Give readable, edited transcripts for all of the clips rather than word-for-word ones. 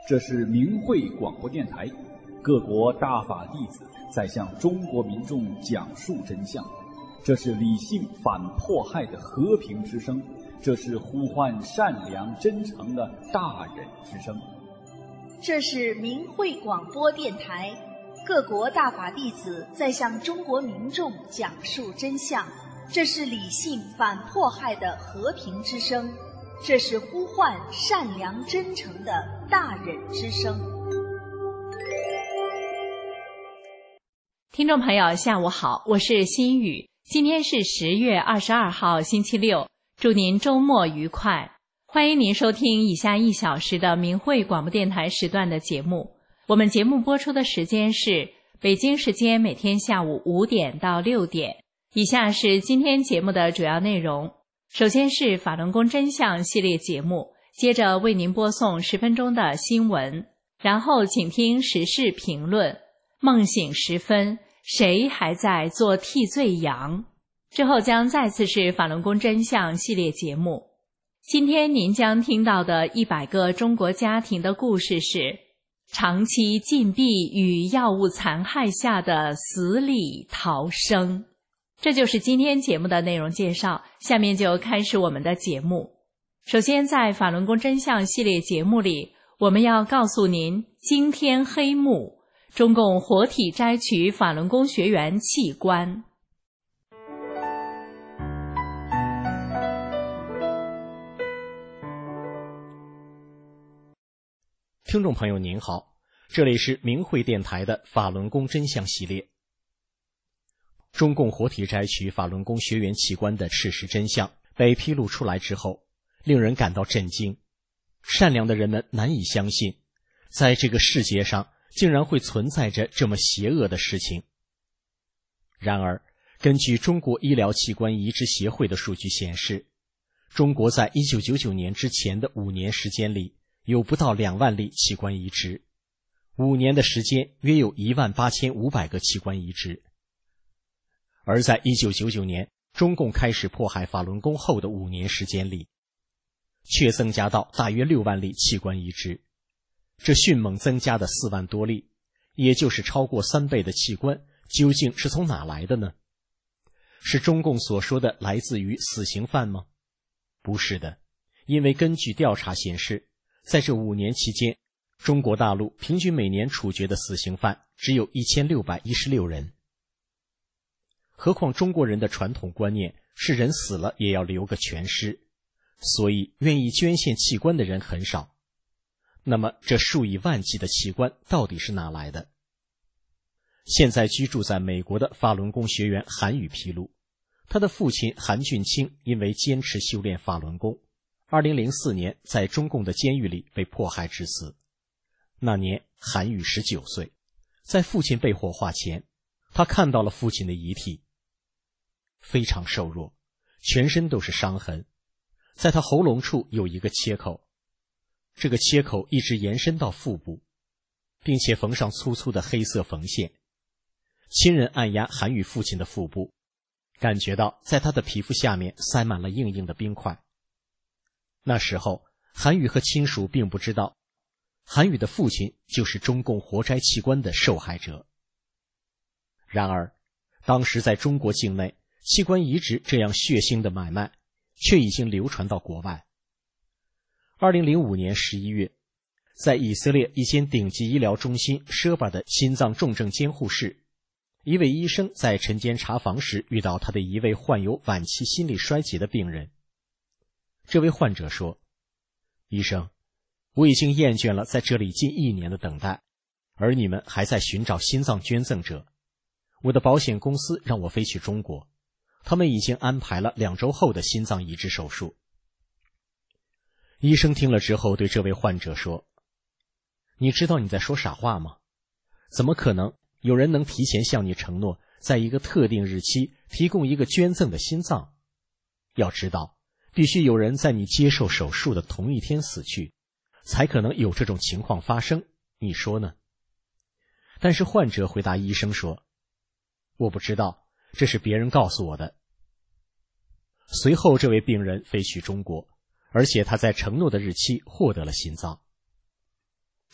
这是明慧广播电台，各国大法弟子在向中国民众讲述真相。这是理性反迫害的和平之声，这是呼唤善良真诚的大忍之声。 这是明慧广播电台，各国大法弟子在向中国民众讲述真相。这是理性反迫害的和平之声，这是呼唤善良真诚的大忍之声。 听众朋友下午好，我是心雨，今天是10月22号星期六，祝您周末愉快。欢迎您收听以下1小时的明慧广播电台时段的节目。我们节目播出的时间是北京时间每天下午5点到6点。以下是今天节目的主要内容。首先是法轮功真相系列节目，接着为您播送10分钟的新闻，然后请听时事评论，梦醒时分，谁还在做替罪羊？之后将再次是法轮功真相系列节目。今天您将听到的100个中国家庭的故事是长期禁闭与药物残害下的死里逃生。这就是今天节目的内容介绍，下面就开始我们的节目。首先在法轮功真相系列节目里，我们要告诉您惊天黑幕，中共活体摘取法轮功学员器官。 听众朋友您好，这里是明慧电台的法轮功真相系列。中共活体摘取法轮功学员器官的事实真相被披露出来之后，令人感到震惊。善良的人们难以相信，在这个世界上竟然会存在着这么邪恶的事情。然而，根据中国医疗器官移植协会的数据显示，中国在1999年之前的5年时间里，有不到2万例器官移植，5年的时间约有18500个器官移植。而在1999年中共开始迫害法轮功后的5年时间里，却增加到大约6万例器官移植，这迅猛增加的4万多例，也就是超过3倍的器官，究竟是从哪来的呢？是中共所说的来自于死刑犯吗？不是的，因为根据调查显示，在这5年期间，中国大陆平均每年处决的死刑犯只有1616人。何况中国人的传统观念是人死了也要留个全尸，所以愿意捐献器官的人很少。那么这数以万计的器官到底是哪来的？现在居住在美国的法轮功学员韩宇披露，他的父亲韩俊清因为坚持修炼法轮功，2004年在中共的监狱里被迫害致死。那年韩宇19岁，在父亲被火化前，他看到了父亲的遗体，非常瘦弱，全身都是伤痕，在他喉咙处有一个切口，这个切口一直延伸到腹部，并且缝上粗粗的黑色缝线。亲人按压韩宇父亲的腹部，感觉到在他的皮肤下面塞满了硬硬的冰块。那时候韩宇和亲属并不知道，韩宇的父亲就是中共活摘器官的受害者。然而当时在中国境内，器官移植这样血腥的买卖却已经流传到国外。2005年11月，在以色列一间顶级医疗中心舍巴的心脏重症监护室，一位医生在晨间查房时遇到他的一位患有晚期心力衰竭的病人。这位患者说，医生，我已经厌倦了在这里近1年的等待，而你们还在寻找心脏捐赠者。我的保险公司让我飞去中国，他们已经安排了2周后的心脏移植手术。医生听了之后对这位患者说，你知道你在说傻话吗？怎么可能有人能提前向你承诺，在一个特定日期提供一个捐赠的心脏？要知道，必须有人在你接受手术的同一天死去，才可能有这种情况发生，你说呢？但是患者回答医生说，我不知道，这是别人告诉我的。随后这位病人飞去中国，而且他在承诺的日期获得了心脏。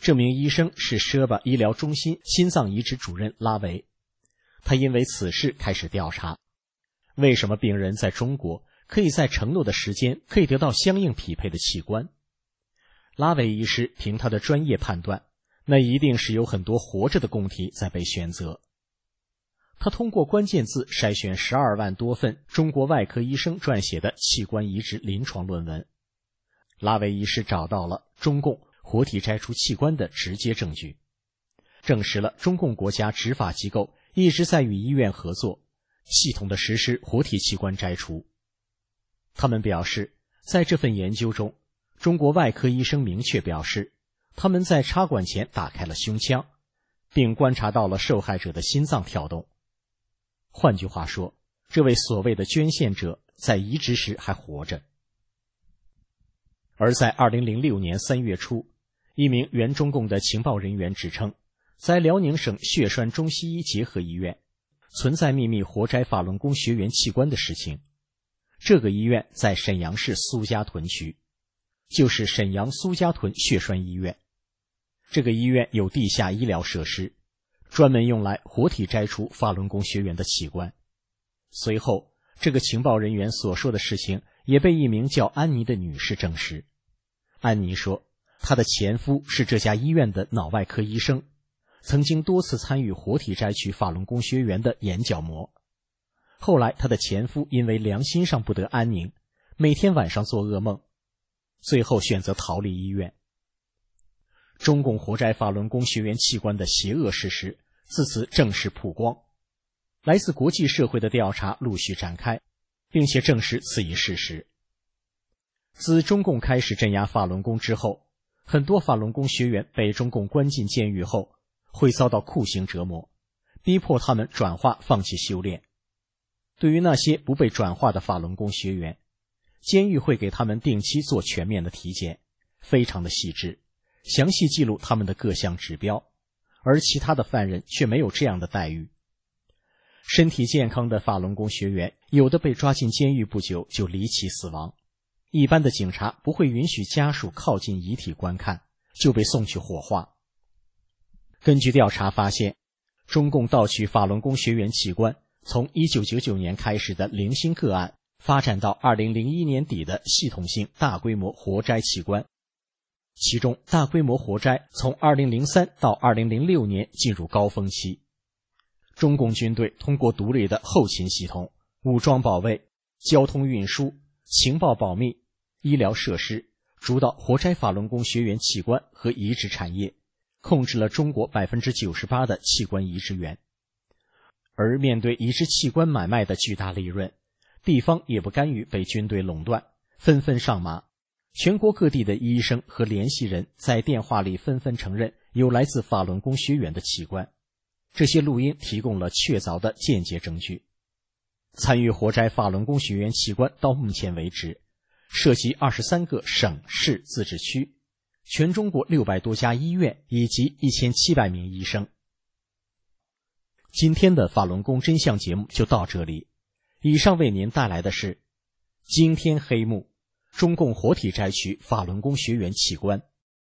这名医生是舍巴医疗中心心脏移植主任拉维，他因为此事开始调查，为什么病人在中国可以在承诺的时间可以得到相应匹配的器官。拉维医师凭他的专业判断，那一定是有很多活着的供体在被选择。他通过关键字筛选12万多份中国外科医生撰写的器官移植临床论文。拉维医师找到了中共活体摘除器官的直接证据，证实了中共国家执法机构一直在与医院合作，系统地实施活体器官摘除。他们表示，在这份研究中，中国外科医生明确表示，他们在插管前打开了胸腔，并观察到了受害者的心脏跳动。换句话说，这位所谓的捐献者在移植时还活着。而在2006年3月初，一名原中共的情报人员指称，在辽宁省血栓中西医结合医院存在秘密活摘法轮功学员器官的事情。这个医院在沈阳市苏家屯区，就是沈阳苏家屯血栓医院。这个医院有地下医疗设施，专门用来活体摘除法轮功学员的器官。随后，这个情报人员所说的事情也被一名叫安妮的女士证实。安妮说，她的前夫是这家医院的脑外科医生，曾经多次参与活体摘取法轮功学员的眼角膜。后来她的前夫因为良心上不得安宁，每天晚上做噩梦，最后选择逃离医院。中共活摘法轮功学员器官的邪恶事实自此正式曝光，来自国际社会的调查陆续展开，并且证实此一事实。自中共开始镇压法轮功之后，很多法轮功学员被中共关进监狱后，会遭到酷刑折磨，逼迫他们转化放弃修炼。对于那些不被转化的法轮功学员，监狱会给他们定期做全面的体检，非常的细致，详细记录他们的各项指标，而其他的犯人却没有这样的待遇。身体健康的法轮功学员，有的被抓进监狱不久就离奇死亡，一般的警察不会允许家属靠近遗体观看，就被送去火化。根据调查发现，中共盗取法轮功学员器官从1999年开始的零星个案，发展到2001年底的系统性大规模活摘器官。其中大规模活摘从2003到2006年进入高峰期。中共军队通过独立的后勤系统、武装保卫、交通运输、情报保密、医疗设施，主导活摘法轮功学员器官和移植产业，控制了中国 98% 的器官移植源。而面对移植器官买卖的巨大利润，地方也不甘于被军队垄断，纷纷上马。全国各地的医生和联系人在电话里纷纷承认有来自法轮功学员的器官，这些录音提供了确凿的间接证据。参与活摘法轮功学员器官到目前为止，涉及23个省市自治区，全中国600多家医院以及1700名医生。今天的法轮功真相节目就到这里，以上为您带来的是惊天黑幕，中共活体摘取法轮功学员器官。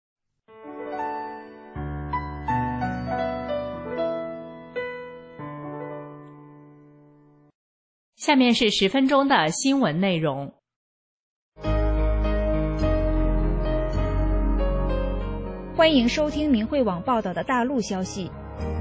下面是10分钟的新闻内容。 欢迎收听明慧网报道的大陆消息。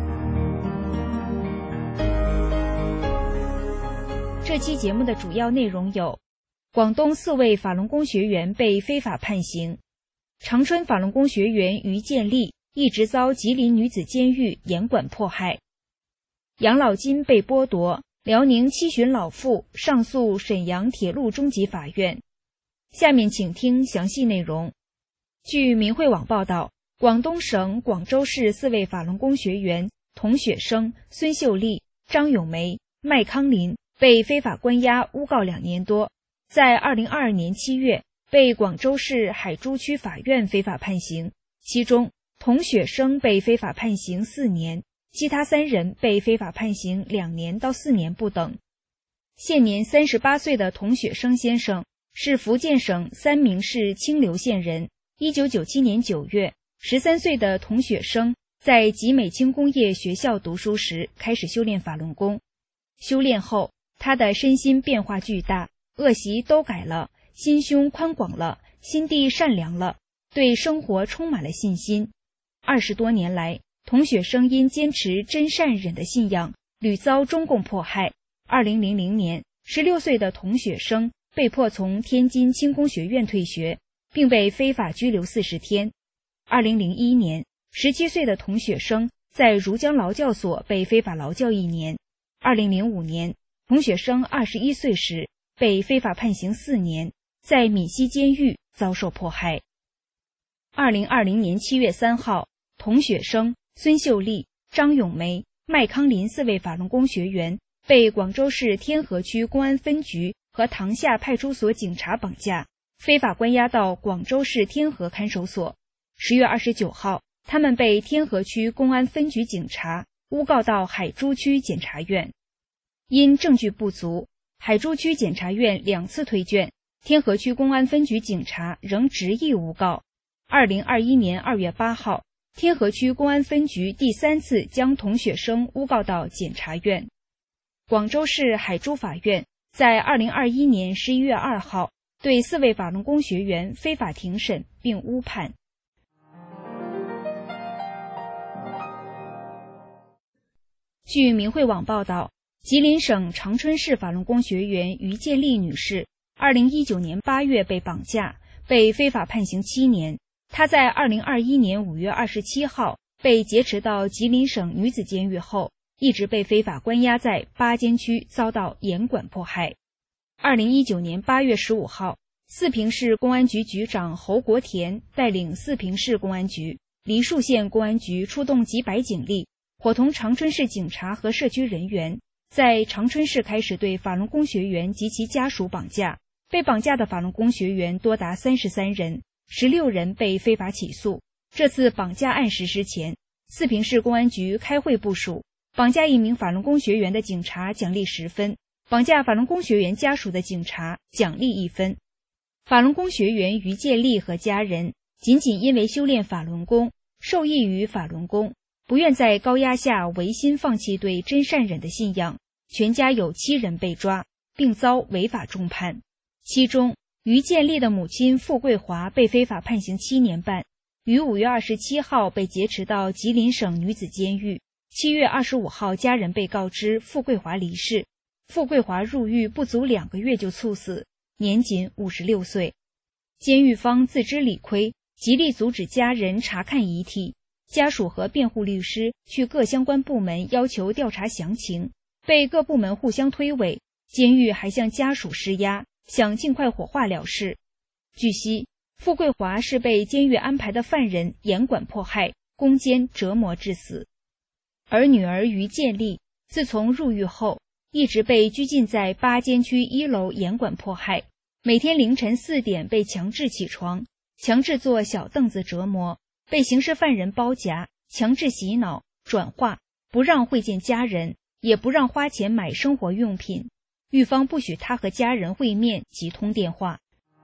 这期节目的主要内容有：广东4位法轮功学员被非法判刑；长春法轮功学员于建立一直遭吉林女子监狱严管迫害；养老金被剥夺，辽宁7旬老妇上诉沈阳铁路中级法院。下面请听详细内容。据明慧网报道，广东省广州市4位法轮功学员童雪生、孙秀丽、张咏梅、麦康林被非法关押诬告2年多，在2022年7月被广州市海珠区法院非法判刑，其中童雪生被非法判刑4年，其他3人被非法判刑2年到4年不等。现年38岁的童雪生先生是福建省三明市清流县人，1997年9月 13岁的童雪生在集美轻工业学校读书时开始修炼法轮功。修炼后，他的身心变化巨大，恶习都改了，心胸宽广了，心地善良了，对生活充满了信心。20多年来，童雪生因坚持真善忍的信仰，屡遭中共迫害。2000年，16岁的童雪生被迫从天津轻工学院退学，并被非法拘留40天。2001年，17岁的童雪生在如江劳教所被非法劳教1年。2005年，童雪生21岁时被非法判刑4年，在闽西监狱遭受迫害。2020年7月3号，童雪生、孙秀丽、张咏梅、麦康林4位法轮功学员被广州市天河区公安分局和塘厦派出所警察绑架，非法关押到广州市天河看守所。10月29号，他们被天河区公安分局警察诬告到海珠区检察院。因证据不足，海珠区检察院2次推卷，天河区公安分局警察仍执意诬告。2021年2月8号，天河区公安分局第3次将童雪生诬告到检察院。广州市海珠法院在2021年11月2号对4位法轮功学员非法庭审并误判。据明慧网报道，吉林省长春市法轮功学员于建丽女士2019年8月被绑架，被非法判刑7年。她在2021年5月27号被劫持到吉林省女子监狱后，一直被非法关押在巴监区，遭到严管迫害。2019年8月15号，四平市公安局局长侯国田带领四平市公安局、梨树县公安局出动几百警力，伙同长春市警察和社区人员，在长春市开始对法轮功学员及其家属绑架。被绑架的法轮功学员多达33人，16人被非法起诉。这次绑架案实施前，四平市公安局开会部署，绑架1名法轮功学员的警察奖励10分，绑架法轮功学员家属的警察奖励1分。法轮功学员于建丽和家人仅因为修炼法轮功，受益于法轮功，不愿在高压下违心放弃对真善忍的信仰，全家有7人被抓，并遭违法重判。其中，于建丽的母亲傅桂华被非法判刑7年半，于5月27号被劫持到吉林省女子监狱。7月25号，家人被告知傅桂华离世。傅桂华入狱不足2个月就猝死，年仅56岁。监狱方自知理亏，极力阻止家人查看遗体。家属和辩护律师去各相关部门要求调查详情，被各部门互相推诿，监狱还向家属施压，想尽快火化了事。据悉，傅桂华是被监狱安排的犯人严管迫害、攻坚折磨致死。而女儿于建丽自从入狱后，一直被拘禁在巴监区1楼严管迫害，每天凌晨4点被强制起床，强制坐小凳子折磨，被刑事犯人包夹，强制洗脑、转化，不让会见家人，也不让花钱买生活用品。狱方不许他和家人会面及通电话。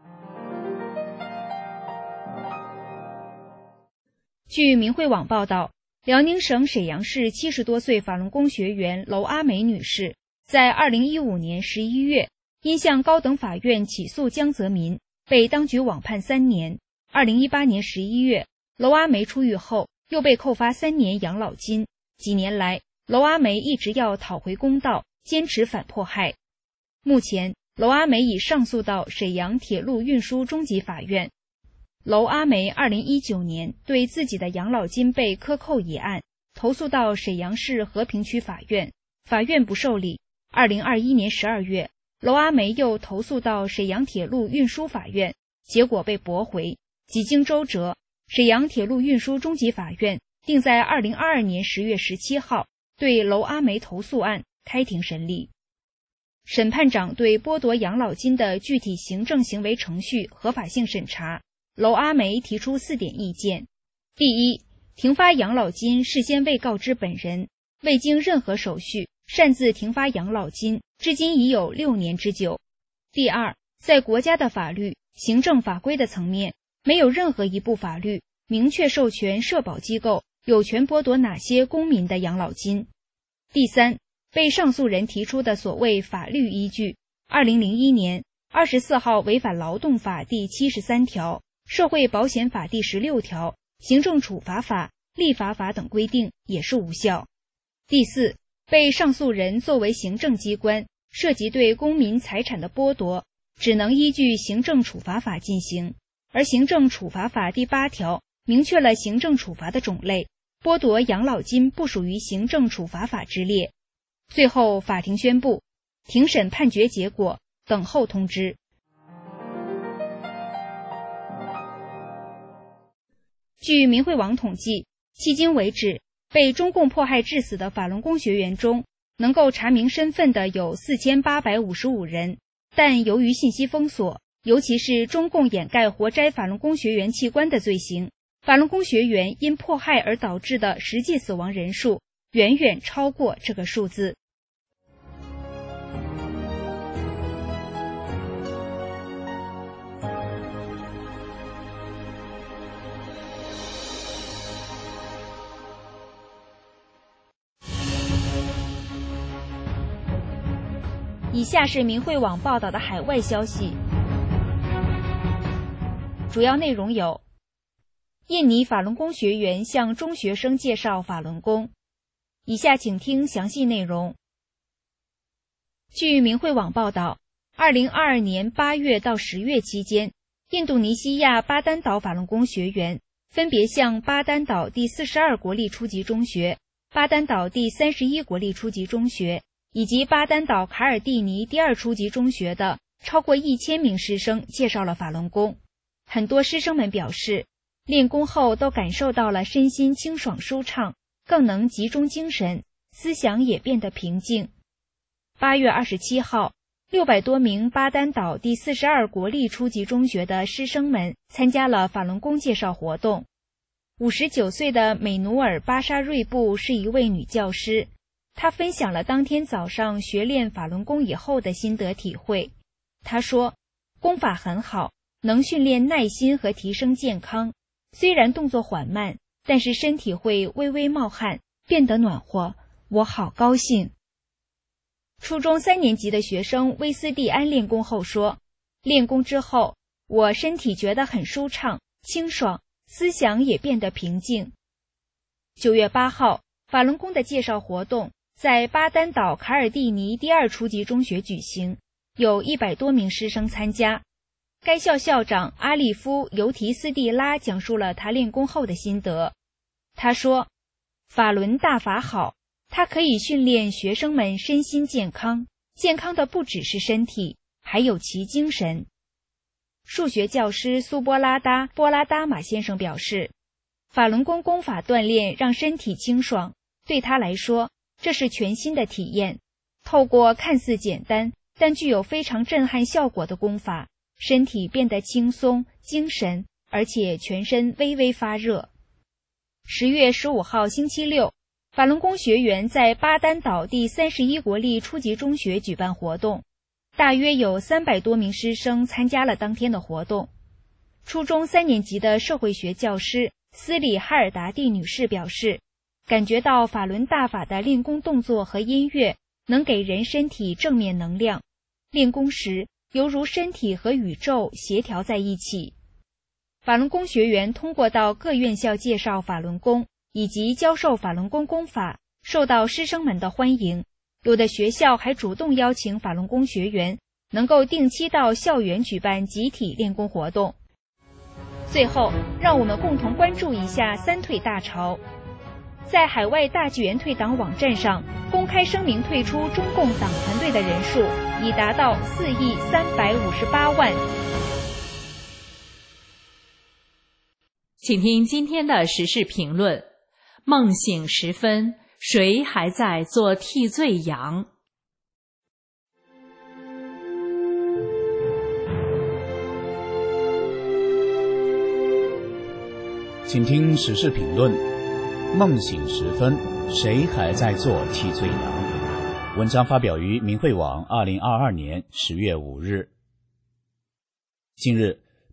据明慧网报道，辽宁省沈阳市70多岁法轮功学员娄阿梅女士，在2015年11月，因向高等法院起诉江泽民，被当局网判3年。2018年11月，娄阿梅出狱后，又被扣发3年养老金。几年来，娄阿梅一直要讨回公道，坚持反迫害。目前，娄阿梅已上诉到沈阳铁路运输中级法院。娄阿梅2019年对自己的养老金被克扣一案，投诉到沈阳市和平区法院，法院不受理。2021年12月，娄阿梅又投诉到沈阳铁路运输法院，结果被驳回。几经周折，沈阳铁路运输中级法院定在2022年10月17号对娄阿梅投诉案开庭审理。审判长对剥夺养老金的具体行政行为程序合法性审查，娄阿梅提出4点意见。第一，停发养老金事先未告知本人，未经任何手续擅自停发养老金，至今已有6年之久。第二，在国家的法律、行政法规的层面，没有任何一部法律明确授权社保机构有权剥夺哪些公民的养老金。第三，被上诉人提出的所谓法律依据，2001年24号违反劳动法第73条、社会保险法第16条、行政处罚法、立法法等规定也是无效。第四，被上诉人作为行政机关，涉及对公民财产的剥夺，只能依据行政处罚法进行，而行政处罚法第8条明确了行政处罚的种类，剥夺养老金不属于行政处罚法之列。最后，法庭宣布，庭审判决结果等候通知。据明慧网统计，迄今为止，被中共迫害致死的法轮功学员中，能够查明身份的有4855人，但由于信息封锁，尤其是中共掩盖活摘法轮功学员器官的罪行，法轮功学员因迫害而导致的实际死亡人数远远超过这个数字。以下是明慧网报道的海外消息，主要内容有：印尼法轮功学员向中学生介绍法轮功。以下请听详细内容。据明慧网报道，2022年8月到10月期间，印度尼西亚巴丹岛法轮功学员分别向巴丹岛第42国立初级中学、巴丹岛第31国立初级中学以及巴丹岛卡尔蒂尼第2初级中学的超过1000名师生介绍了法轮功。很多师生们表示，练功后都感受到了身心清爽舒畅，更能集中精神，思想也变得平静。8月27号，600多名巴丹岛第42国立初级中学的师生们参加了法轮功介绍活动。59岁的美努尔·巴沙瑞布是一位女教师，她分享了当天早上学练法轮功以后的心得体会。她说，功法很好，能训练耐心和提升健康，虽然动作缓慢，但是身体会微微冒汗，变得暖和，我好高兴。初中3年级的学生威斯蒂安练功后说，练功之后，我身体觉得很舒畅、清爽，思想也变得平静。9月8号，法轮功的介绍活动在巴丹岛卡尔蒂尼第2初级中学举行，有100多名师生参加。该校校长阿利夫·尤提斯蒂拉讲述了他练功后的心得。他说，法轮大法好，它可以训练学生们身心健康，健康的不只是身体，还有其精神。数学教师苏波拉达马先生表示，法轮功功法锻炼让身体清爽，对他来说，这是全新的体验。透过看似简单，但具有非常震撼效果的功法，身体变得轻松、精神，而且全身微微发热。10月15号星期六，法轮功学员在巴丹岛第31国立初级中学举办活动，大约有300多名师生参加了当天的活动。初中3年级的社会学教师斯里哈尔达蒂女士表示，感觉到法轮大法的练功动作和音乐能给人身体正面能量，练功时犹如身体和宇宙协调在一起。法轮功学员通过到各院校介绍法轮功以及教授法轮功功法，受到师生们的欢迎。有的学校还主动邀请法轮功学员能够定期到校园举办集体练功活动。最后，让我们共同关注一下三退大潮。在海外大纪元退党网站上公开声明退出中共党团队的人数已达到4亿358万。 请听今天的时事评论：梦醒时分，谁还在做替罪羊？ 请听时事评论：梦醒时分，谁还在做替罪羊？文章发表于明慧网2022年10月5日。近日，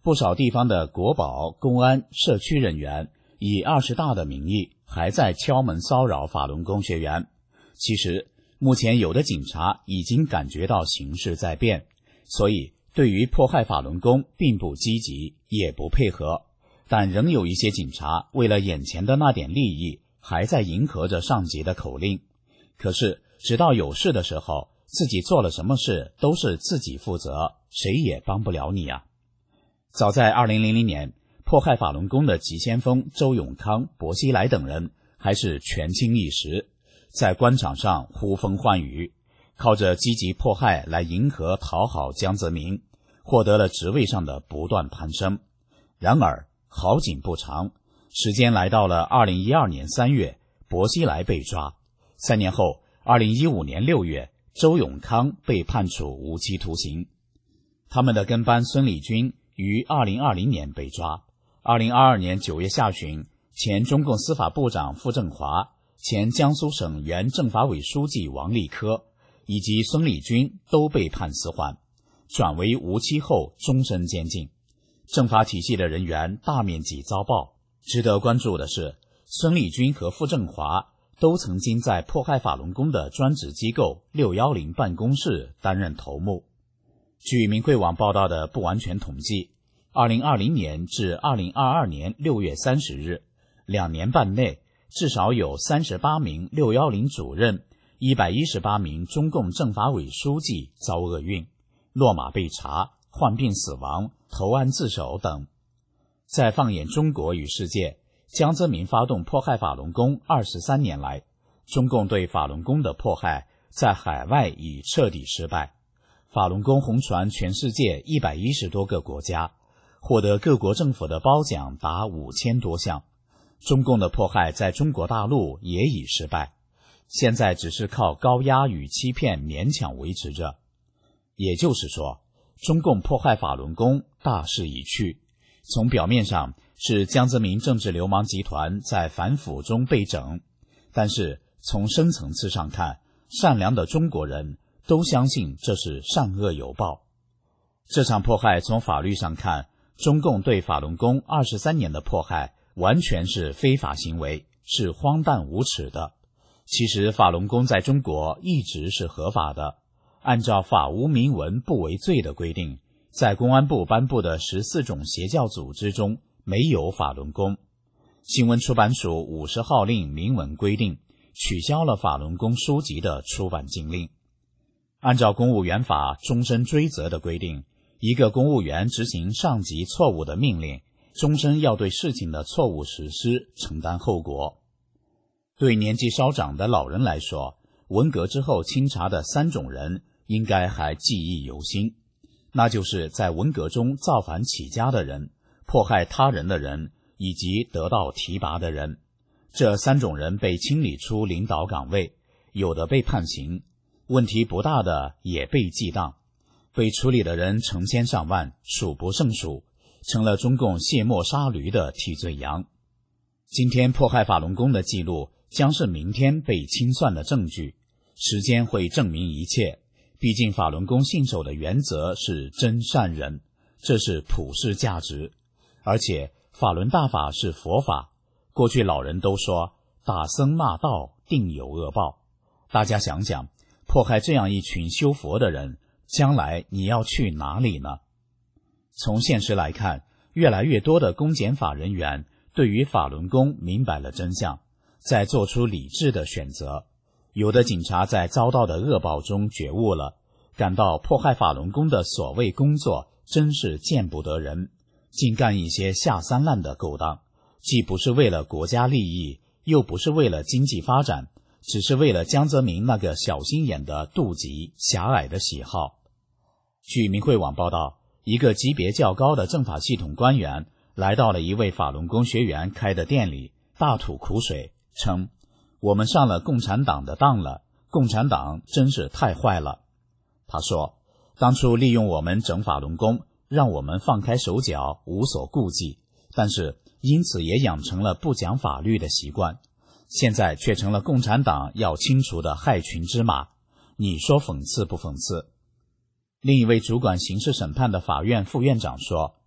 不少地方的国保、公安、社区人员以20大的名义还在敲门骚扰法轮功学员。其实目前有的警察已经感觉到形势在变，所以对于迫害法轮功并不积极，也不配合，但仍有一些警察为了眼前的那点利益还在迎合着上级的口令。可是直到有事的时候，自己做了什么事都是自己负责，谁也帮不了你啊。早在2000年，迫害法轮功的急先锋周永康、薄熙来等人还是权倾一时，在官场上呼风唤雨，靠着积极迫害来迎合讨好江泽民，获得了职位上的不断攀升。然而好景不长，时间来到了2012年3月，薄熙来被抓。3年后2015年6月，周永康被判处无期徒刑。他们的跟班孙立军于2020年被抓。2022年9月下旬，前中共司法部长傅政华、前江苏省原政法委书记王立科以及孙立军都被判死缓，转为无期后终身监禁。政法体系的人员大面积遭报。值得关注的是，孙立军和傅政华都曾经在迫害法轮功的专职机构610办公室担任头目。据明慧网报道的不完全统计，2020年至2022年6月30日，2年半内至少有38名610主任、118名中共政法委书记遭厄运、落马被查、患病死亡、投案自首等。再放眼中国与世界，江泽民发动迫害法轮功23年来，中共对法轮功的迫害在海外已彻底失败。法轮功红传全世界110多个国家，获得各国政府的褒奖达5000多项。中共的迫害在中国大陆也已失败，现在只是靠高压与欺骗勉强维持着。也就是说，中共迫害法轮功大势已去，从表面上是江泽民政治流氓集团在反腐中被整，但是从深层次上看，善良的中国人都相信这是善恶有报。这场迫害从法律上看，中共对法轮功23年的迫害完全是非法行为，是荒诞无耻的。其实法轮功在中国一直是合法的，按照法无明文不为罪的规定，在公安部颁布的14种邪教组织中没有法轮功。新闻出版署50号令明文规定，取消了法轮功书籍的出版禁令。按照公务员法终身追责的规定，一个公务员执行上级错误的命令，终身要对事情的错误实施承担后果。对年纪稍长的老人来说，文革之后清查的3种人应该还记忆犹新，那就是在文革中造反起家的人、迫害他人的人以及得到提拔的人。这3种人被清理出领导岗位，有的被判刑，问题不大的也被记当，被处理的人成千上万，数不胜数，成了中共卸磨杀驴的替罪羊。今天迫害法轮功的记录将是明天被清算的证据，时间会证明一切。毕竟法轮功信守的原则是真善忍，这是普世价值。而且法轮大法是佛法，过去老人都说打僧骂道定有恶报。大家想想，迫害这样一群修佛的人，将来你要去哪里呢？从现实来看，越来越多的公检法人员对于法轮功明白了真相，在做出理智的选择。有的警察在遭到的恶报中觉悟了，感到迫害法轮功的所谓工作真是见不得人，竟干一些下三滥的勾当，既不是为了国家利益，又不是为了经济发展，只是为了江泽民那个小心眼的妒忌、狭隘的喜好。据明慧网报道，一个级别较高的政法系统官员来到了一位法轮功学员开的店里，大吐苦水，称我们上了共产党的当了，共产党真是太坏了。他说，当初利用我们整法轮功，让我们放开手脚，无所顾忌，但是因此也养成了不讲法律的习惯，现在却成了共产党要清除的害群之马，你说讽刺不讽刺？另一位主管刑事审判的法院副院长说，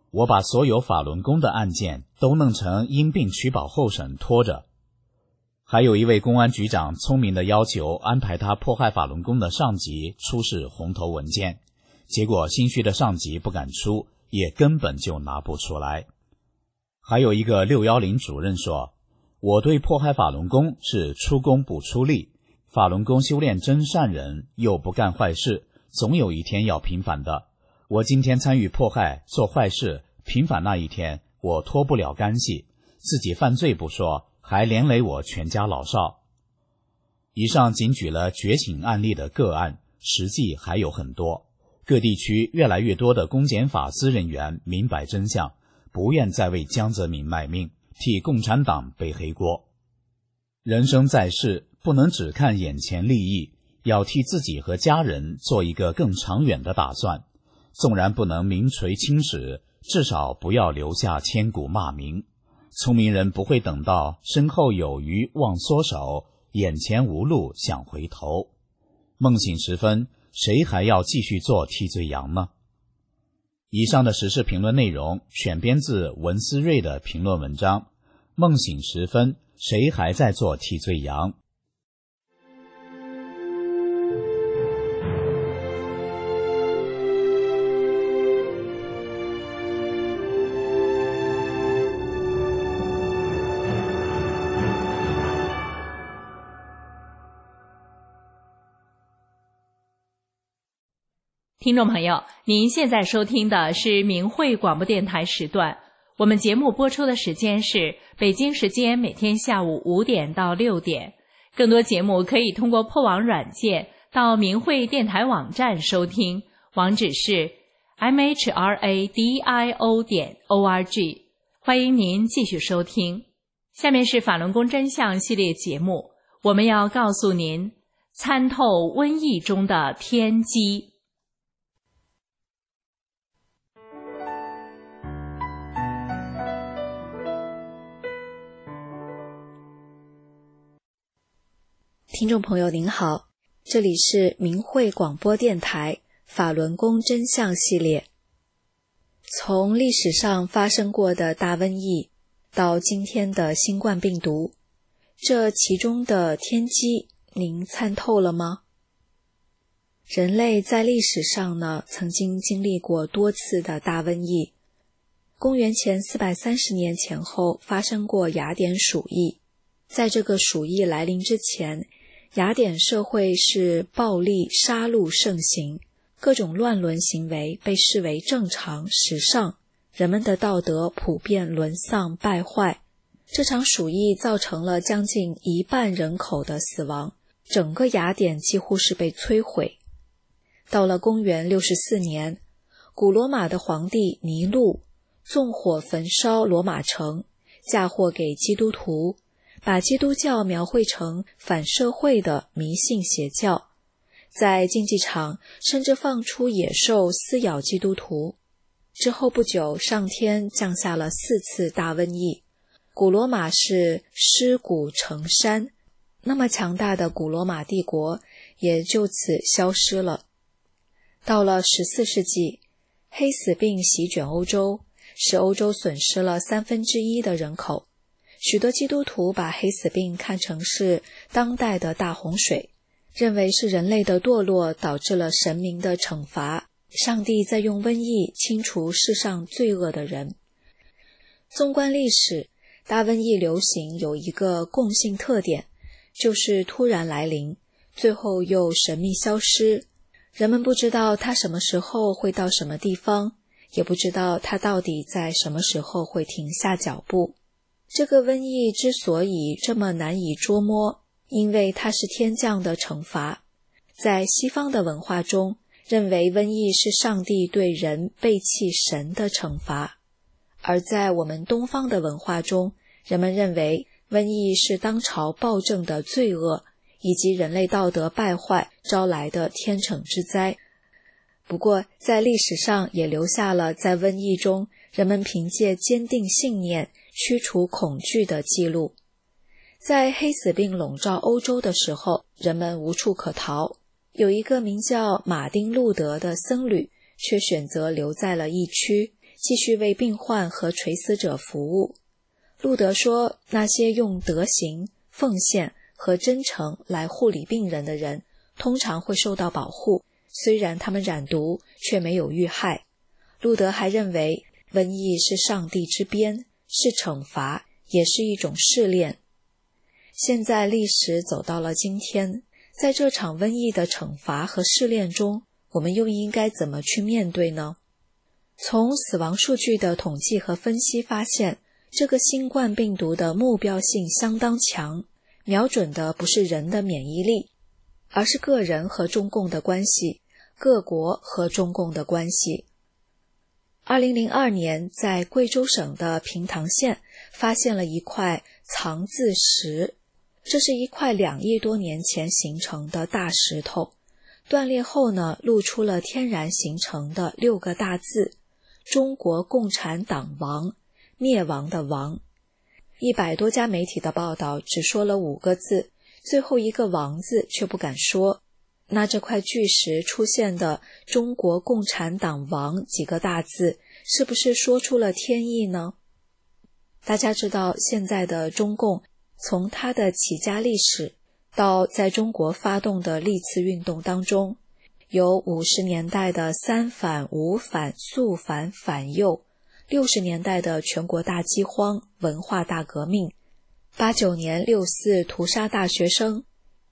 我把所有法轮功的案件都弄成因病取保候审拖着。还有一位公安局长聪明地要求安排他迫害法轮功的上级出示红头文件，结果心虚的上级不敢出，也根本就拿不出来。还有一个610主任说，我对迫害法轮功是出功不出力，法轮功修炼真善人，又不干坏事，总有一天要平反的。我今天参与迫害做坏事，平反那一天我脱不了干系，自己犯罪不说，还连累我全家老少。以上仅举了绝情案例的个案，实际还有很多。各地区越来越多的公检法司人员明白真相，不愿再为江泽民卖命，替共产党背黑锅。人生在世，不能只看眼前利益，要替自己和家人做一个更长远的打算。纵然不能名垂青史，至少不要留下千古骂名。聪明人不会等到身后有余忘缩手，眼前无路想回头。梦醒时分，谁还要继续做替罪羊呢？以上的时事评论内容选编自文思睿的评论文章《梦醒时分，谁还在做替罪羊》。 听众朋友，您现在收听的是明慧广播电台时段，我们节目播出的时间是北京时间每天下午5点到6点。更多节目可以通过破网软件到明慧电台网站收听，网址是 mhradio.org。欢迎您继续收听。下面是法轮功真相系列节目，我们要告诉您参透瘟疫中的天机。 听众朋友您好，这里是明慧广播电台法轮功真相系列。从历史上发生过的大瘟疫到今天的新冠病毒，这其中的天机您参透了吗？人类在历史上呢，曾经经历过多次的大瘟疫。公元前430年前后发生过雅典鼠疫。在这个鼠疫来临之前，雅典社会是暴力杀戮盛行，各种乱伦行为被视为正常时尚，人们的道德普遍沦丧败坏。这场鼠疫造成了将近1半人口的死亡，整个雅典几乎是被摧毁。到了公元64年，古罗马的皇帝尼禄纵火焚烧罗马城，嫁祸给基督徒，把基督教描绘成反社会的迷信邪教，在竞技场甚至放出野兽撕咬基督徒。之后不久，上天降下了4次大瘟疫，古罗马是尸骨成山，那么强大的古罗马帝国也就此消失了。到了14世纪，黑死病席卷欧洲，使欧洲损失了1/3的人口。许多基督徒把黑死病看成是当代的大洪水，认为是人类的堕落导致了神明的惩罚，上帝在用瘟疫清除世上罪恶的人。纵观历史，大瘟疫流行有一个共性特点，就是突然来临，最后又神秘消失。人们不知道它什么时候会到什么地方，也不知道它到底在什么时候会停下脚步。这个瘟疫之所以这么难以捉摸，因为它是天降的惩罚。在西方的文化中，认为瘟疫是上帝对人背弃神的惩罚，而在我们东方的文化中，人们认为瘟疫是当朝暴政的罪恶，以及人类道德败坏招来的天惩之灾。不过，在历史上也留下了在瘟疫中人们凭借坚定信念驱除恐惧的记录。在黑死病笼罩欧洲的时候，人们无处可逃，有一个名叫马丁路德的僧侣却选择留在了疫区， 继续为病患和垂死者服务。路德说，那些用德行、奉献和真诚来护理病人的人，通常会受到保护，虽然他们染毒，却没有遇害。路德还认为，瘟疫是上帝之鞭，是惩罚，也是一种试炼。现在历史走到了今天，在这场瘟疫的惩罚和试炼中，我们又应该怎么去面对呢？从死亡数据的统计和分析发现，这个新冠病毒的目标性相当强，瞄准的不是人的免疫力，而是个人和中共的关系，各国和中共的关系。2002年，在贵州省的平塘县发现了一块藏字石，这是一块2亿多年前形成的大石头，断裂后呢，露出了天然形成的6个大字：中国共产党亡，灭亡的亡。100多家媒体的报道只说了5个字，最后一个亡字却不敢说。那这块巨石出现的中国共产党亡几个大字，是不是说出了天意呢？大家知道，现在的中共从它的起家历史到在中国发动的历次运动当中，有50年代的三反、五反、肃反、反右，60年代的全国大饥荒、文化大革命，89年6·4屠杀大学生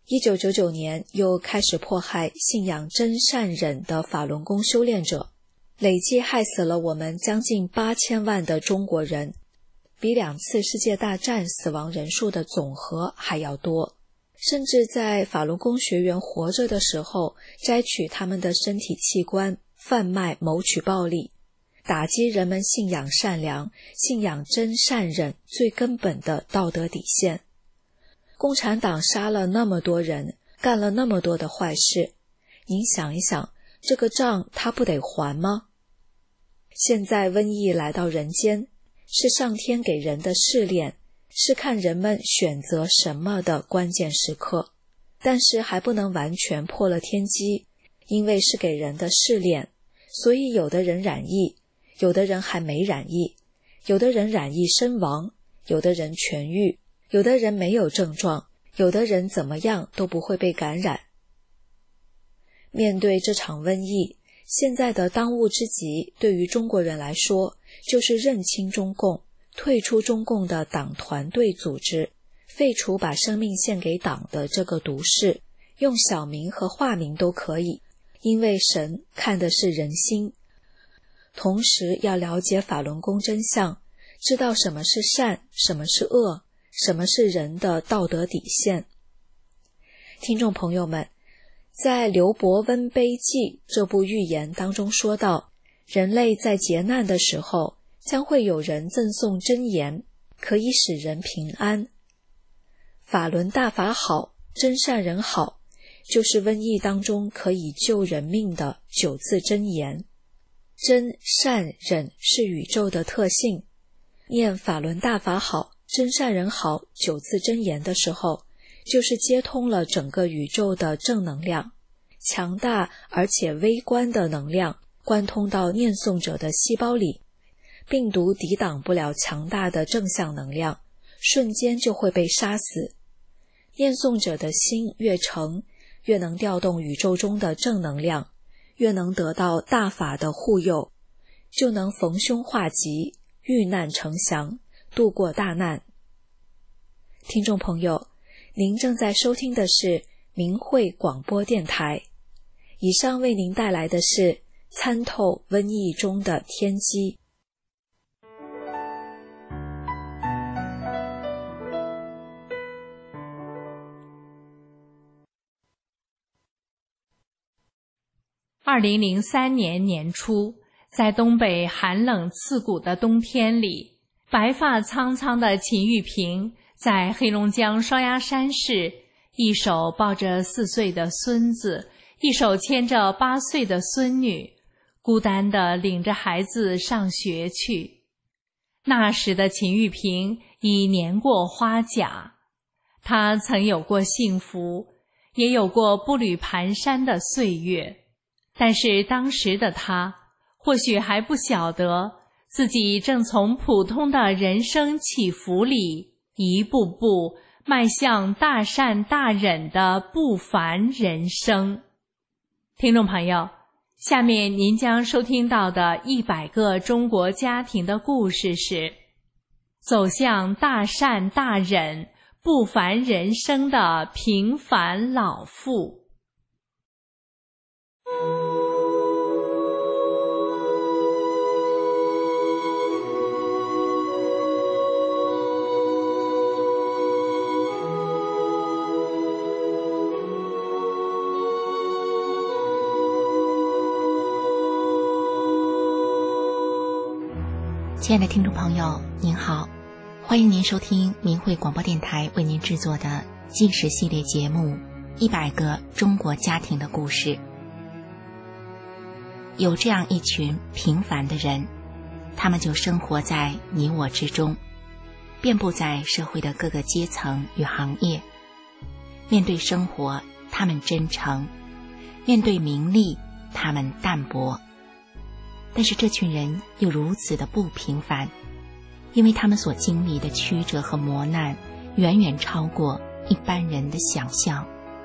，1999年又开始迫害信仰真善忍的法轮功修炼者，累计害死了我们将近8000万的中国人，比2次世界大战死亡人数的总和还要多。甚至在法轮功学员活着的时候，摘取他们的身体器官，贩卖谋取暴利，打击人们信仰善良、信仰真善忍最根本的道德底线。共产党杀了那么多人，干了那么多的坏事，您想一想，这个账他不得还吗？现在瘟疫来到人间，是上天给人的试炼，是看人们选择什么的关键时刻，但是还不能完全破了天机，因为是给人的试炼，所以有的人染疫，有的人还没染疫，有的人染疫身亡，有的人痊愈，有的人没有症状，有的人怎么样都不会被感染。面对这场瘟疫，现在的当务之急对于中国人来说，就是认清中共，退出中共的党团队组织，废除把生命献给党的这个毒誓，用小名和化名都可以，因为神看的是人心。同时要了解法轮功真相，知道什么是善，什么是恶，什么是人的道德底线。听众朋友们，在刘伯温悲记这部寓言当中说到，人类在劫难的时候，将会有人赠送真言，可以使人平安。法轮大法好，真善人好，就是瘟疫当中可以救人命的9字真言。真善忍是宇宙的特性，念法轮大法好，真善人好9字真言的时候，就是接通了整个宇宙的正能量，强大而且微观的能量贯通到念诵者的细胞里，病毒抵挡不了强大的正向能量，瞬间就会被杀死。念诵者的心越诚，越能调动宇宙中的正能量，越能得到大法的护佑，就能逢凶化吉，遇难成祥，度过大难。听众朋友，您正在收听的是明慧广播电台，以上为您带来的是参透瘟疫中的天机。 2003年年初，在东北寒冷刺骨的冬天里，白发苍苍的秦玉萍在黑龙江双鸭山市，一手抱着4岁的孙子，一手牵着8岁的孙女，孤单地领着孩子上学去。那时的秦玉萍已年过花甲，她曾有过幸福，也有过步履蹒跚的岁月，但是当时的她或许还不晓得， 自己正从普通的人生起伏里一步步迈向大善大忍的不凡人生。听众朋友，下面您将收听到的100个中国家庭的故事是走向大善大忍不凡人生的平凡老妇。 亲爱的听众朋友，您好，欢迎您收听明慧广播电台为您制作的纪实系列节目《100个中国家庭的故事》。有这样一群平凡的人，他们就生活在你我之中，遍布在社会的各个阶层与行业。面对生活，他们真诚；面对名利，他们淡泊。但是这群人又如此的不平凡，因为他们所经历的曲折和磨难远远超过一般人的想象。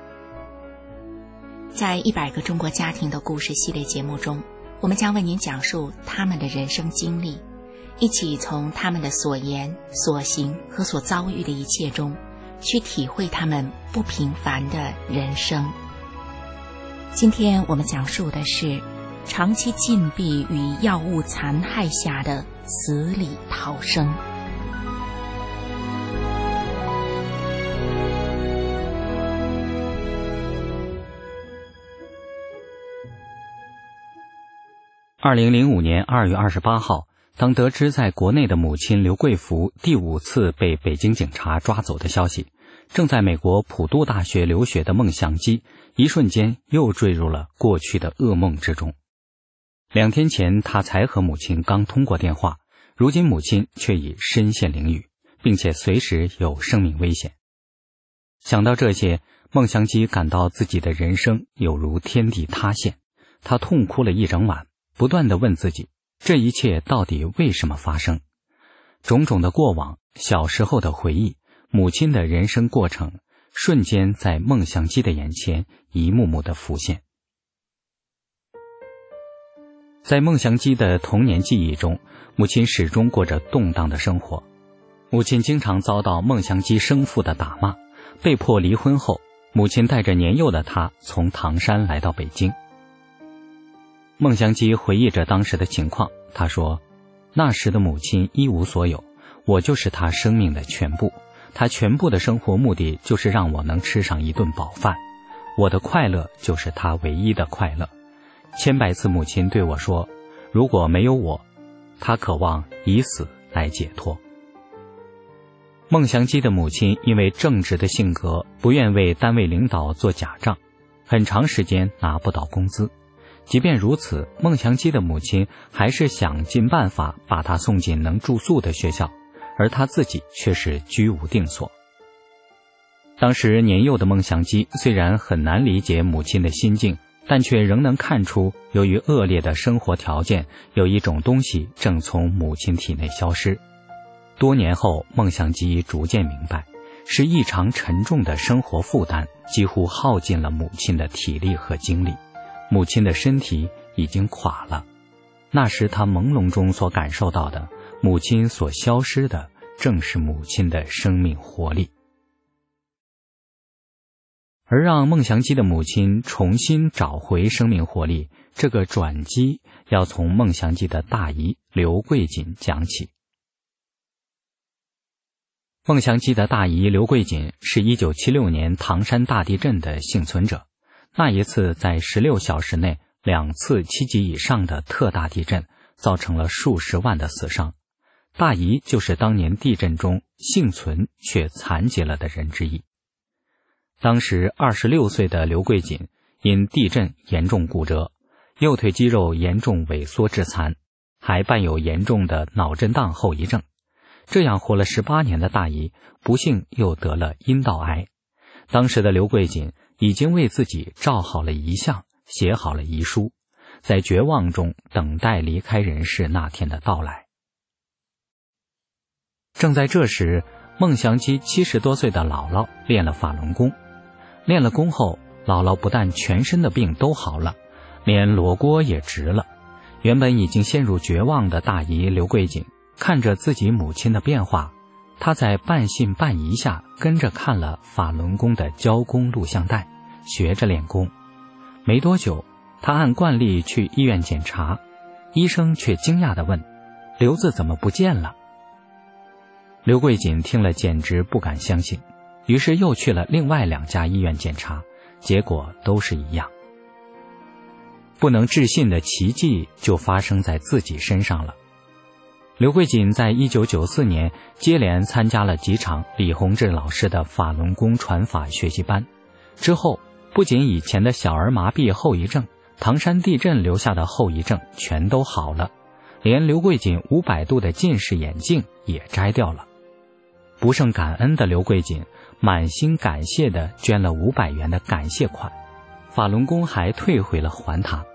在100个中国家庭的故事系列节目中，我们将为您讲述他们的人生经历，一起从他们的所言所行和所遭遇的一切中去体会他们不平凡的人生。今天我们讲述的是长期禁闭与药物残害下的死里逃生。 2005年2月28号，当得知在国内的母亲刘贵福第5次被北京警察抓走的消息，正在美国普渡大学留学的孟祥基一瞬间又坠入了过去的噩梦之中。2天前他才和母亲刚通过电话，如今母亲却已身陷囹圄，并且随时有生命危险。想到这些，孟祥基感到自己的人生有如天地塌陷，他痛哭了一整晚，不断地问自己，这一切到底为什么发生？种种的过往，小时候的回忆，母亲的人生过程，瞬间在孟祥基的眼前一幕幕地浮现。在孟祥基的童年记忆中，母亲始终过着动荡的生活。母亲经常遭到孟祥基生父的打骂，被迫离婚后，母亲带着年幼的他从唐山来到北京。孟祥基回忆着当时的情况，他说，那时的母亲一无所有，我就是她生命的全部，她全部的生活目的就是让我能吃上一顿饱饭，我的快乐就是她唯一的快乐。千百次母亲对我说，如果没有我，她渴望以死来解脱。孟祥基的母亲因为正直的性格，不愿为单位领导做假账，很长时间拿不到工资。即便如此，孟祥基的母亲还是想尽办法把他送进能住宿的学校，而他自己却是居无定所。当时年幼的孟祥基虽然很难理解母亲的心境，但却仍能看出，由于恶劣的生活条件，有一种东西正从母亲体内消失。多年后，孟祥基逐渐明白，是异常沉重的生活负担几乎耗尽了母亲的体力和精力，母亲的身体已经垮了。那时他朦胧中所感受到的，母亲所消失的，正是母亲的生命活力。而让孟祥基的母亲重新找回生命活力，这个转机要从孟祥基的大姨刘桂锦讲起。孟祥基的大姨刘桂锦是1976年唐山大地震的幸存者，那一次在16小时内2次7级以上的特大地震，造成了数十万的死伤。大姨就是当年地震中幸存却残疾了的人之一。当时26岁的刘桂锦因地震严重骨折，右腿肌肉严重萎缩致残，还伴有严重的脑震荡后遗症。这样活了18年的大姨，不幸又得了阴道癌。当时的刘桂锦已经为自己照好了遗像，写好了遗书，在绝望中等待离开人世那天的到来。 正在这时，孟祥基70多岁的姥姥练了法轮功。练了功后，姥姥不但全身的病都好了，连罗锅也直了。原本已经陷入绝望的大姨刘桂锦看着自己母亲的变化，她在半信半疑下跟着看了法轮功的教功录像带，学着练功。没多久，她按惯例去医院检查，医生却惊讶地问：瘤子怎么不见了？刘桂锦听了简直不敢相信，于是又去了另外2家医院检查，结果都是一样。不能置信的奇迹就发生在自己身上了。刘桂锦在1994年接连参加了几场李洪志老师的法轮功传法学习班，之后不仅以前的小儿麻痹后遗症、唐山地震留下的后遗症全都好了，连刘桂锦500度的近视眼镜也摘掉了。不胜感恩的刘桂锦满心感谢地捐了500元的感谢款，法轮功还退回了还他。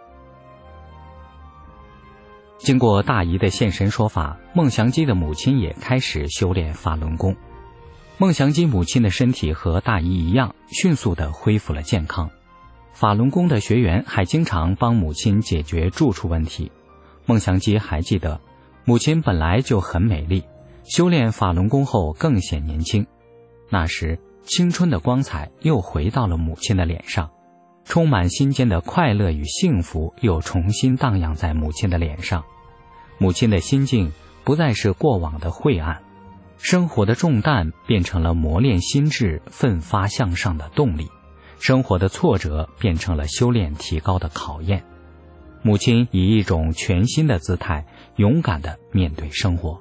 经过大姨的现身说法，孟祥基的母亲也开始修炼法轮功。孟祥基母亲的身体和大姨一样，迅速地恢复了健康。法轮功的学员还经常帮母亲解决住处问题。孟祥基还记得，母亲本来就很美丽，修炼法轮功后更显年轻。那时青春的光彩又回到了母亲的脸上，充满心间的快乐与幸福又重新荡漾在母亲的脸上。母亲的心境不再是过往的晦暗，生活的重担变成了磨练心智、奋发向上的动力，生活的挫折变成了修炼提高的考验。母亲以一种全新的姿态，勇敢地面对生活。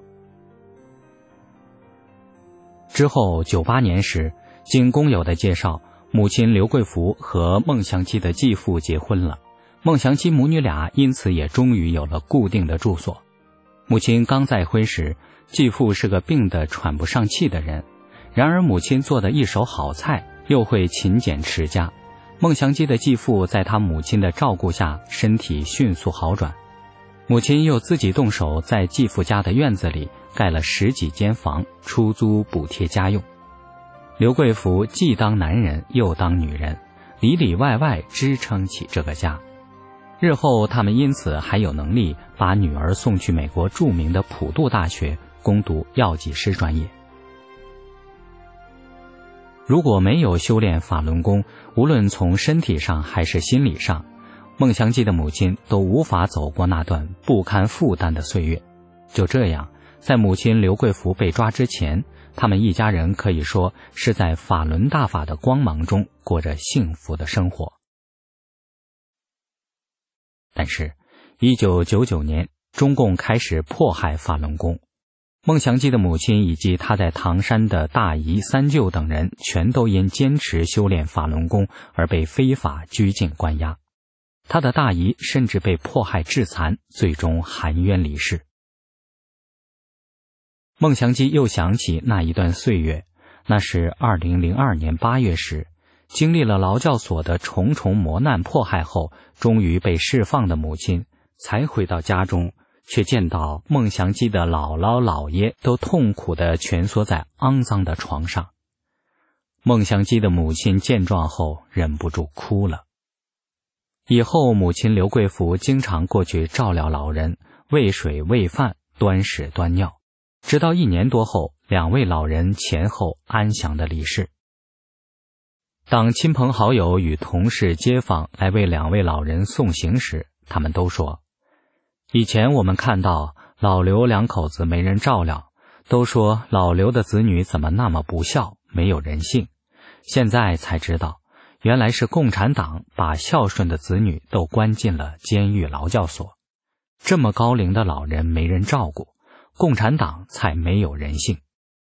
之后98年时，经工友的介绍，母亲刘桂福和孟祥基的继父结婚了。孟祥基母女俩因此也终于有了固定的住所。母亲刚再婚时，继父是个病得喘不上气的人，然而母亲做的一手好菜，又会勤俭持家。孟祥基的继父在他母亲的照顾下，身体迅速好转。母亲又自己动手在继父家的院子里盖了10几间房，出租补贴家用。刘桂福既当男人又当女人，里里外外支撑起这个家。日后他们因此还有能力把女儿送去美国著名的普渡大学攻读药剂师专业。如果没有修炼法轮功，无论从身体上还是心理上，孟祥基的母亲都无法走过那段不堪负担的岁月。就这样，在母亲刘桂福被抓之前，他们一家人可以说是在法轮大法的光芒中过着幸福的生活。但是1999年，中共开始迫害法轮功，孟祥基的母亲以及他在唐山的大姨、三舅等人全都因坚持修炼法轮功而被非法拘禁关押。他的大姨甚至被迫害致残，最终含冤离世。孟祥基又想起那一段岁月，那是2002年8月时，经历了劳教所的重重磨难迫害后，终于被释放的母亲才回到家中，却见到孟祥基的姥姥姥爷都痛苦地蜷缩在肮脏的床上。孟祥基的母亲见状后忍不住哭了。以后母亲刘桂福经常过去照料老人，喂水喂饭，端屎端尿，直到1年多后，2位老人前后安详地离世。当亲朋好友与同事街坊来为2位老人送行时，他们都说，以前我们看到老刘2口子没人照料，都说老刘的子女怎么那么不孝，没有人性，现在才知道原来是共产党把孝顺的子女都关进了监狱劳教所，这么高龄的老人没人照顾，共产党才没有人性。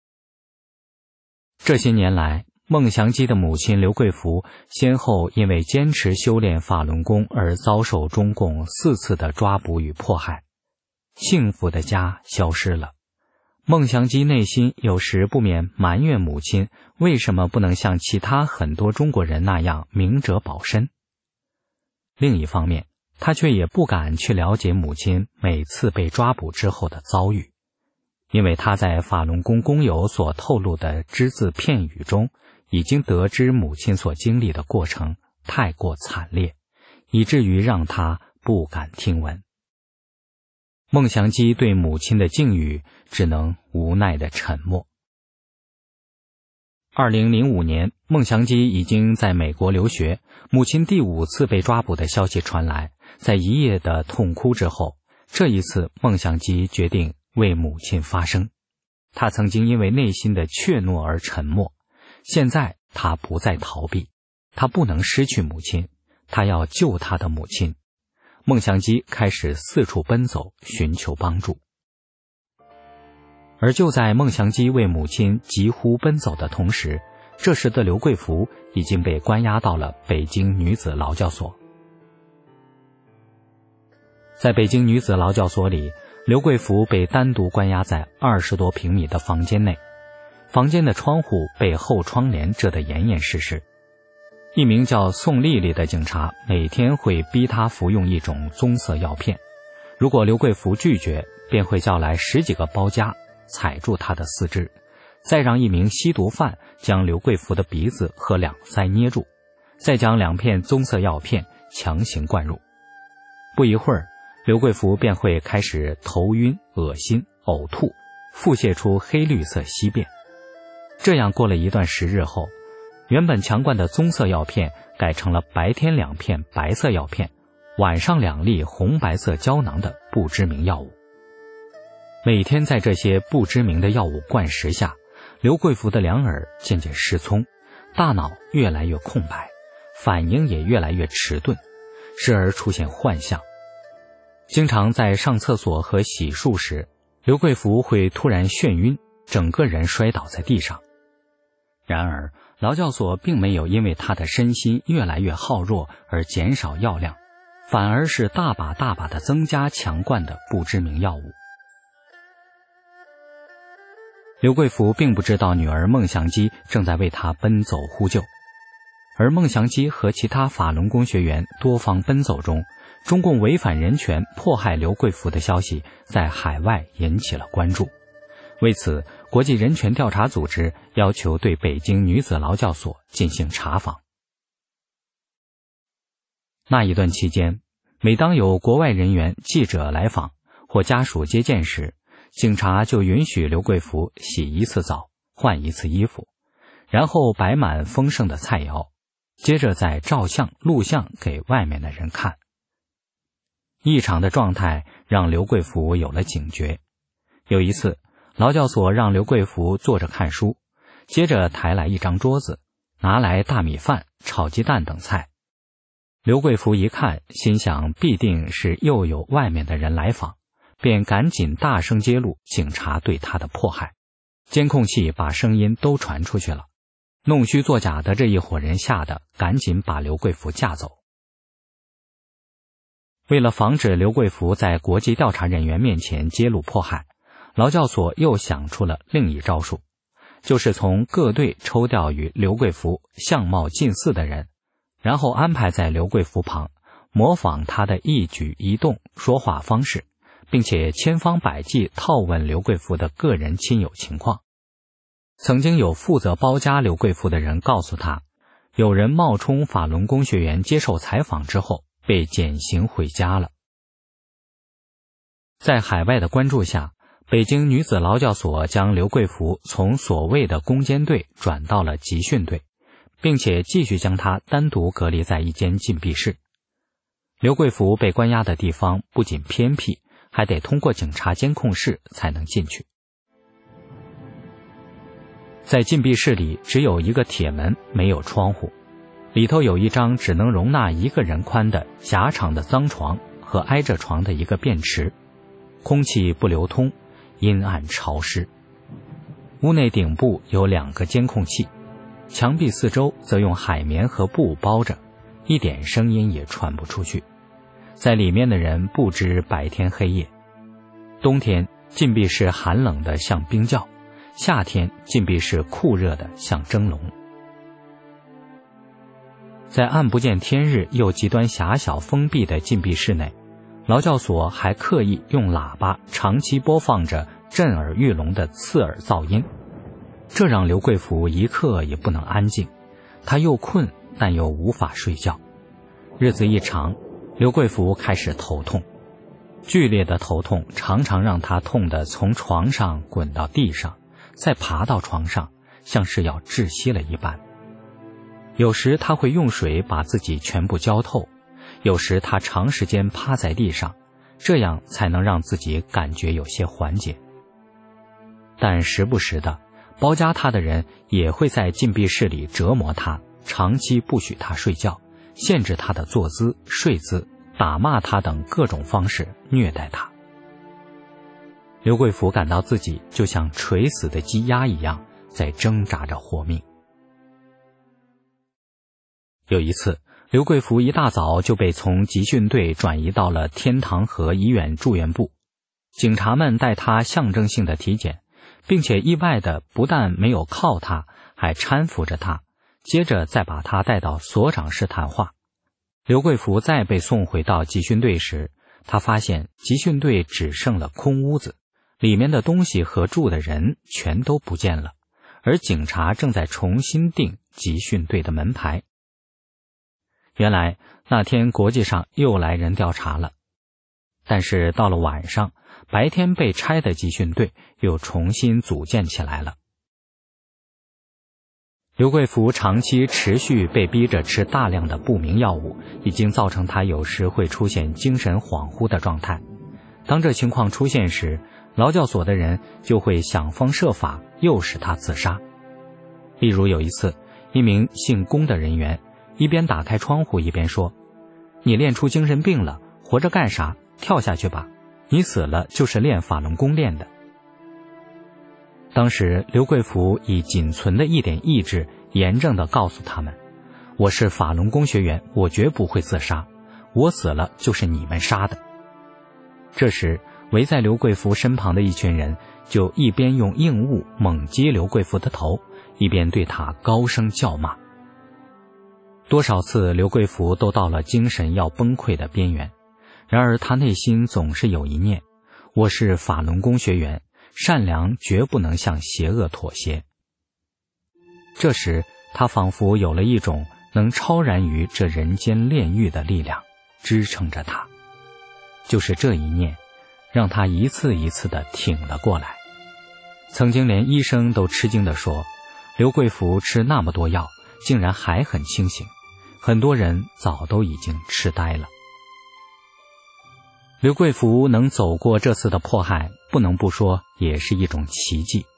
这些年来，孟祥基的母亲刘桂福先后因为坚持修炼法轮功而遭受中共4次的抓捕与迫害，幸福的家消失了。孟祥基内心有时不免埋怨母亲为什么不能像其他很多中国人那样明哲保身。另一方面，他却也不敢去了解母亲每次被抓捕之后的遭遇， 因为他在法轮功工友所透露的只字片语中，已经得知母亲所经历的过程太过惨烈，以至于让他不敢听闻。孟祥基对母亲的境遇只能无奈地沉默。2005年，孟祥基已经在美国留学，母亲第5次被抓捕的消息传来，在一夜的痛哭之后，这一次孟祥基决定为母亲发声。他曾经因为内心的怯懦而沉默，现在他不再逃避，他不能失去母亲，他要救他的母亲。孟祥基开始四处奔走，寻求帮助。而就在孟祥基为母亲疾呼奔走的同时，这时的刘桂福已经被关押到了北京女子劳教所。在北京女子劳教所里，刘桂福被单独关押在20多平米的房间内，房间的窗户被厚窗帘遮得严严实实。一名叫宋丽丽的警察每天会逼他服用一种棕色药片，如果刘桂福拒绝，便会叫来10几个包夹，踩住他的四肢，再让一名吸毒犯将刘桂福的鼻子和两腮捏住，再将2片棕色药片强行灌入。不一会儿，刘桂福便会开始头晕、恶心、呕吐，腹泻出黑绿色稀便。这样过了一段时日后，原本强灌的棕色药片改成了白天2片白色药片，晚上2粒红白色胶囊的不知名药物。每天在这些不知名的药物灌食下，刘桂福的两耳渐渐失聪，大脑越来越空白，反应也越来越迟钝，时而出现幻象。经常在上厕所和洗漱时，刘桂福会突然眩晕，整个人摔倒在地上。然而劳教所并没有因为他的身心越来越耗弱而减少药量，反而是大把大把地增加强灌的不知名药物。刘桂福并不知道女儿孟祥基正在为他奔走呼救，而孟祥基和其他法轮功学员多方奔走中，中共违反人权迫害刘桂福的消息在海外引起了关注。为此，国际人权调查组织要求对北京女子劳教所进行查访。那一段期间，每当有国外人员、记者来访或家属接见时，警察就允许刘桂福洗1次澡，换1次衣服，然后摆满丰盛的菜肴，接着再照相录像给外面的人看。异常的状态让刘桂福有了警觉。有一次，劳教所让刘桂福坐着看书，接着抬来一张桌子，拿来大米饭、炒鸡蛋等菜。刘桂福一看，心想必定是又有外面的人来访，便赶紧大声揭露警察对他的迫害。监控器把声音都传出去了，弄虚作假的这一伙人吓得赶紧把刘桂福架走。为了防止刘桂福在国际调查人员面前揭露迫害，劳教所又想出了另一招数，就是从各队抽调与刘桂福相貌近似的人，然后安排在刘桂福旁，模仿他的一举一动、说话方式，并且千方百计套问刘桂福的个人亲友情况。曾经有负责包夹刘桂福的人告诉他，有人冒充法轮功学员接受采访之后被减刑回家了。在海外的关注下，北京女子劳教所将刘桂福从所谓的攻坚队转到了集训队，并且继续将他单独隔离在一间禁闭室。刘桂福被关押的地方不仅偏僻，还得通过警察监控室才能进去。在禁闭室里只有一个铁门，没有窗户，里头有一张只能容纳1个人宽的狭长的脏床和挨着床的一个便池，空气不流通，阴暗潮湿。屋内顶部有2个监控器，墙壁四周则用海绵和布包着，一点声音也传不出去。在里面的人不知白天黑夜。冬天禁闭室寒冷的像冰窖，夏天禁闭室酷热的像蒸笼。在暗不见天日又极端狭小封闭的禁闭室内，劳教所还刻意用喇叭长期播放着震耳欲聋的刺耳噪音，这让刘贵福一刻也不能安静。他又困，但又无法睡觉。日子一长，刘贵福开始头痛，剧烈的头痛常常让他痛得从床上滚到地上，再爬到床上，像是要窒息了一般。有时他会用水把自己全部浇透，有时他长时间趴在地上，这样才能让自己感觉有些缓解。但时不时的，包夹他的人也会在禁闭室里折磨他，长期不许他睡觉，限制他的坐姿、睡姿，打骂他等各种方式虐待他。刘贵福感到自己就像垂死的鸡鸭一样，在挣扎着活命。有一次，刘贵福一大早就被从集训队转移到了天堂河医院住院部，警察们带他象征性的体检，并且意外的不但没有铐他，还搀扶着他，接着再把他带到所长室谈话。刘贵福再被送回到集训队时，他发现集训队只剩了空屋子，里面的东西和住的人全都不见了，而警察正在重新定集训队的门牌。原来那天国际上又来人调查了，但是到了晚上，白天被拆的集训队又重新组建起来了。刘贵福长期持续被逼着吃大量的不明药物，已经造成他有时会出现精神恍惚的状态。当这情况出现时，劳教所的人就会想方设法诱使他自杀。例如有一次，一名姓龚的人员一边打开窗户一边说：“你练出精神病了，活着干啥？跳下去吧，你死了就是练法轮功练的。”当时刘贵福以仅存的一点意志，严正地告诉他们：“我是法轮功学员，我绝不会自杀，我死了就是你们杀的。”这时围在刘贵福身旁的一群人就一边用硬物猛击刘贵福的头，一边对他高声叫骂。多少次刘贵福都到了精神要崩溃的边缘，然而他内心总是有一念：我是法轮功学员，善良绝不能向邪恶妥协。这时他仿佛有了一种能超然于这人间炼狱的力量支撑着他，就是这一念让他一次一次地挺了过来。曾经连医生都吃惊地说，刘贵福吃那么多药竟然还很清醒，很多人早都已经痴呆了。刘贵福能走过这次的迫害，不能不说也是一种奇迹。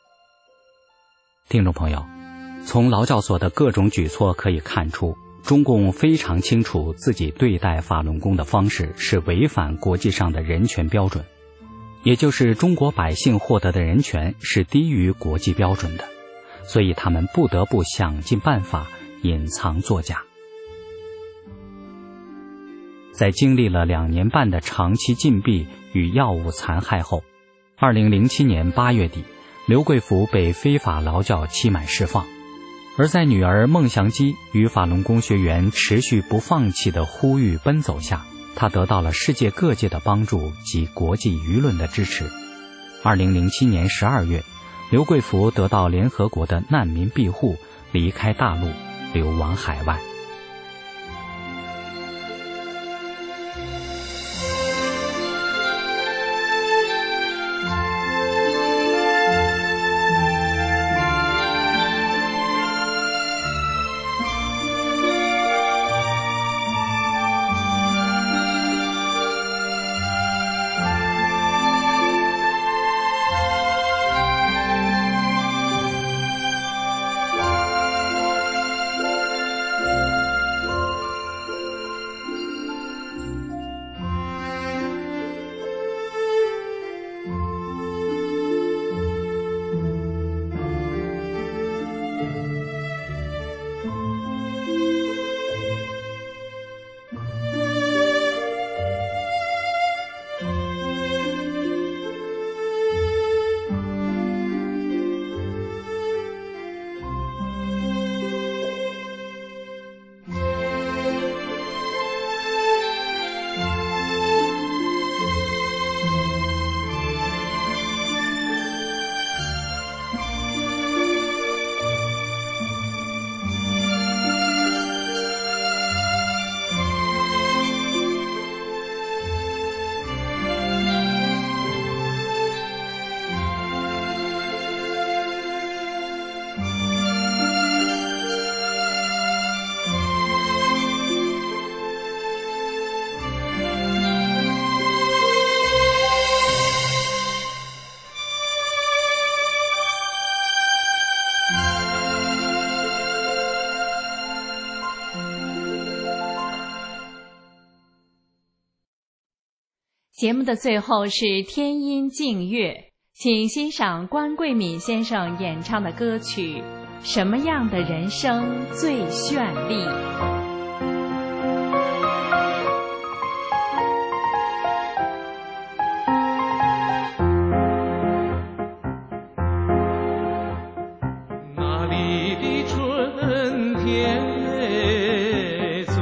听众朋友，从劳教所的各种举措可以看出，中共非常清楚自己对待法轮功的方式是违反国际上的人权标准，也就是中国百姓获得的人权是低于国际标准的，所以他们不得不想尽办法隐藏作假。在经历了2年半的长期禁闭与药物残害后，2007年8月底，刘贵福被非法劳教期满释放。而在女儿孟祥基与法轮功学员持续不放弃的呼吁奔走下，他得到了世界各界的帮助及国际舆论的支持。2007年12月，刘贵福得到联合国的难民庇护，离开大陆，流亡海外。 节目的最后是天音静乐，请欣赏关桂敏先生演唱的歌曲《什么样的人生最绚丽》。 那里的春天最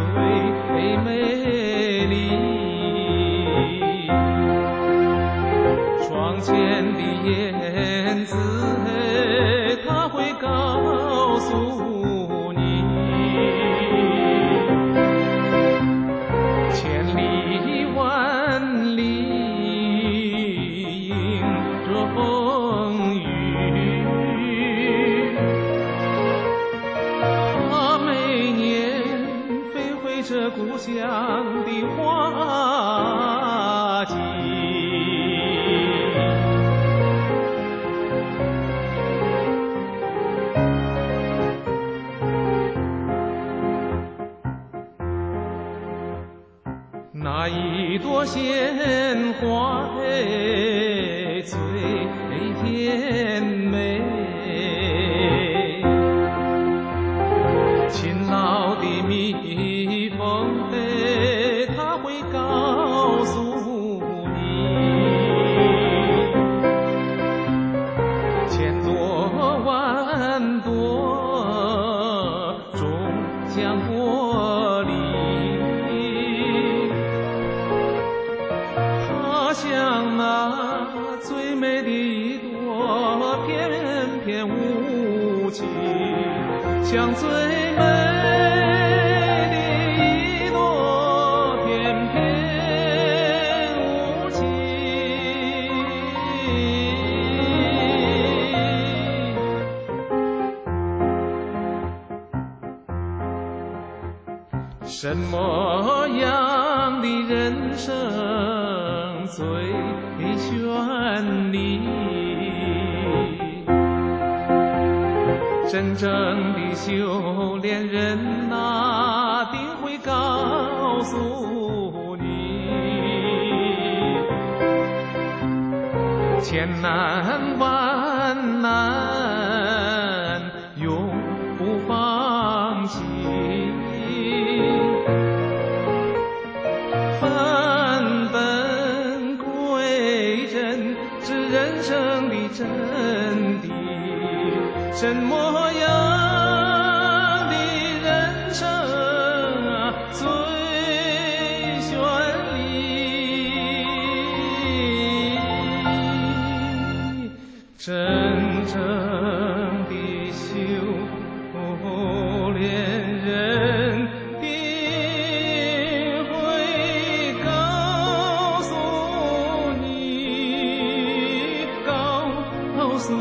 美丽，窗前的燕子它会告诉你，千里万里迎着风雨，它每年飞回这故乡的花季。那一朵鲜花最甜美，勤劳的蜜蜂它会告诉你，千朵万朵种向玻璃，像那最美的一朵翩翩舞旗，像最美的一朵翩翩舞旗。什么样的人生最绚丽？真正的修炼人哪定会告诉你，千难万难永不放弃，返本归真是人生的真谛。什么样的人生最绚丽？真正的修炼人定会告诉你，告诉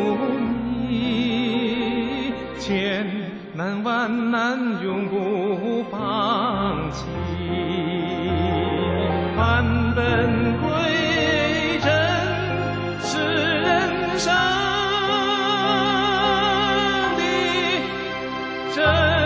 你，千难万难永不放弃，返本归真是人生的真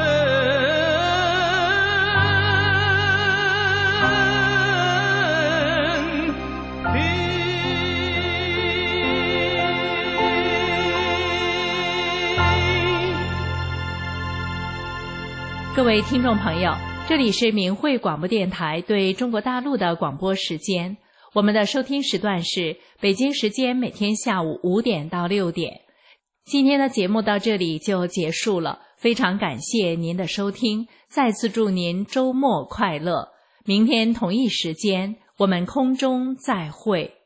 各位听众朋友，这里是明慧广播电台对中国大陆的广播时间，我们的收听时段是北京时间每天下午5点到6点。今天的节目到这里就结束了，非常感谢您的收听，再次祝您周末快乐。明天同一时间我们空中再会。